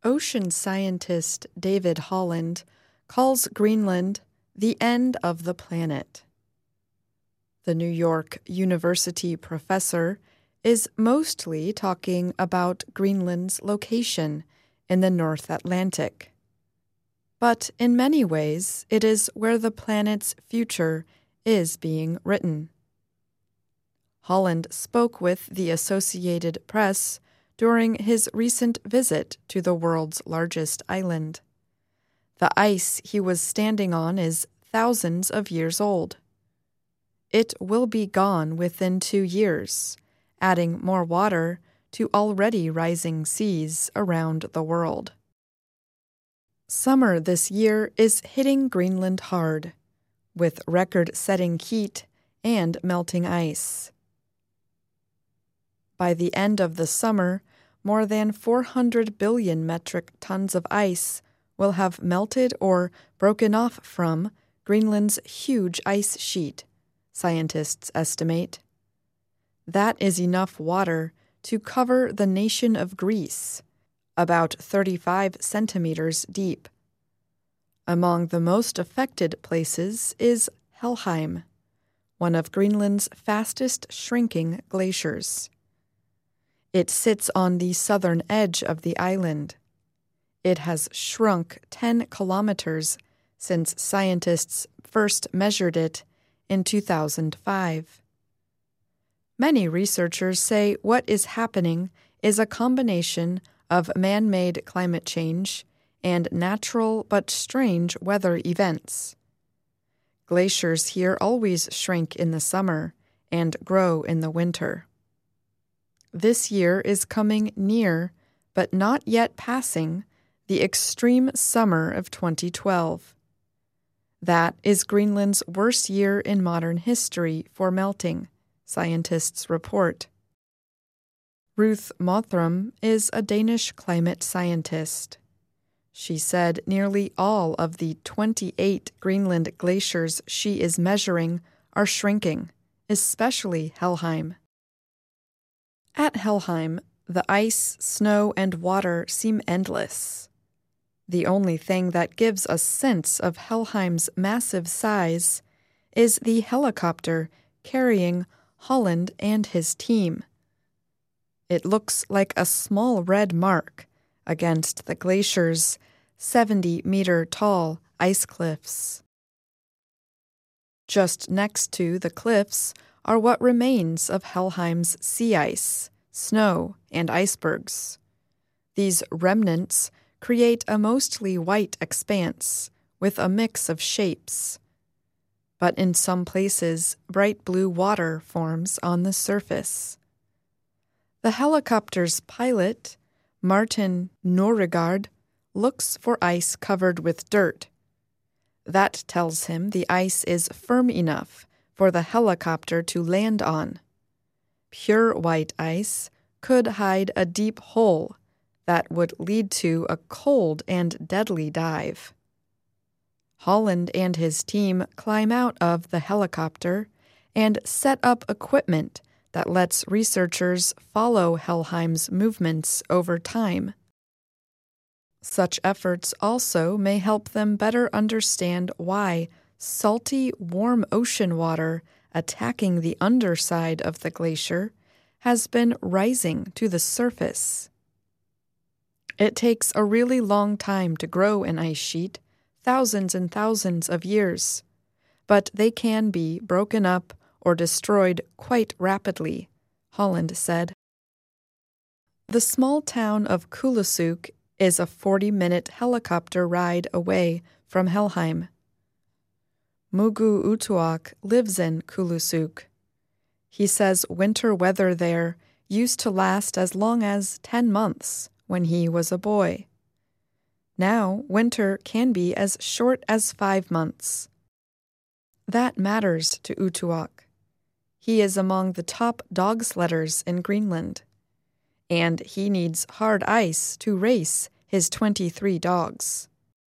Ocean scientist David Holland calls Greenland the end of the planet. The New York University professor is mostly talking about Greenland's location in the North Atlantic. But in many ways, it is where the planet's future is being written. Holland spoke with the Associated Press during his recent visit to the world's largest island. The ice he was standing on is thousands of years old. It will be gone within 2 years, adding more water to already rising seas around the world. Summer this year is hitting Greenland hard, with record-setting heat and melting ice. By the end of the summer, more than 400 billion metric tons of ice will have melted or broken off from Greenland's huge ice sheet, scientists estimate. That is enough water to cover the nation of Greece, about 35 centimeters deep. Among the most affected places is Helheim, one of Greenland's fastest shrinking glaciers. It sits on the southern edge of the island. It has shrunk 10 kilometers since scientists first measured it in 2005. Many researchers say what is happening is a combination of man-made climate change and natural but strange weather events. Glaciers here always shrink in the summer and grow in the winter. This year is coming near, but not yet passing, the extreme summer of 2012. That is Greenland's worst year in modern history for melting, scientists report. Ruth Mothram is a Danish climate scientist. She said nearly all of the 28 Greenland glaciers she is measuring are shrinking, especially Helheim. At Helheim, the ice, snow, and water seem endless. The only thing that gives a sense of Helheim's massive size is the helicopter carrying Holland and his team. It looks like a small red mark against the glacier's 70-meter-tall ice cliffs. Just next to the cliffs are what remains of Helheim's sea ice, snow, and icebergs. These remnants create a mostly white expanse with a mix of shapes. But in some places, bright blue water forms on the surface. The helicopter's pilot, Martin Norregard, looks for ice covered with dirt. That tells him the ice is firm enough for the helicopter to land on. Pure white ice could hide a deep hole that would lead to a cold and deadly dive. Holland and his team climb out of the helicopter and set up equipment that lets researchers follow Helheim's movements over time. Such efforts also may help them better understand why salty, warm ocean water attacking the underside of the glacier has been rising to the surface. It takes a really long time to grow an ice sheet, thousands and thousands of years, but they can be broken up or destroyed quite rapidly, Holland said. The small town of Kulusuk is a 40-minute helicopter ride away from Helheim. Mugu Utuak lives in Kulusuk. He says winter weather there used to last as long as 10 months when he was a boy. Now, winter can be as short as 5 months. That matters to Utuak. He is among the top dog sledders in Greenland, and he needs hard ice to race his 23 dogs.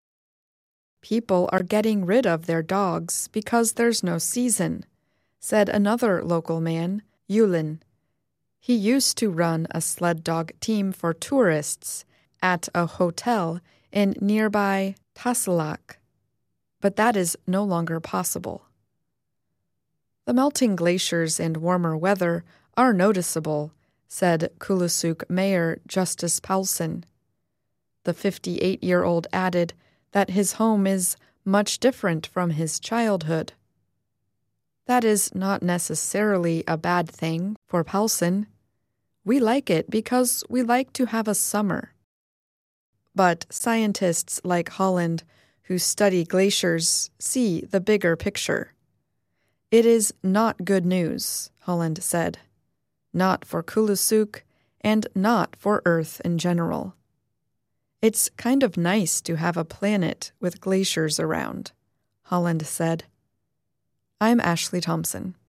People are getting rid of their dogs because there's no season, said another local man, Yulin. He used to run a sled dog team for tourists at a hotel in nearby Tassilak, but that is no longer possible. The melting glaciers and warmer weather are noticeable, said Kulusuk Mayor Justice Paulsen. The 58-year-old added that his home is much different from his childhood. That is not necessarily a bad thing for Paulsen. We like it because we like to have a summer. But scientists like Holland who study glaciers see the bigger picture. It is not good news, Holland said. Not for Kulusuk and not for Earth in general. It's kind of nice to have a planet with glaciers around, Holland said. I'm Ashley Thompson.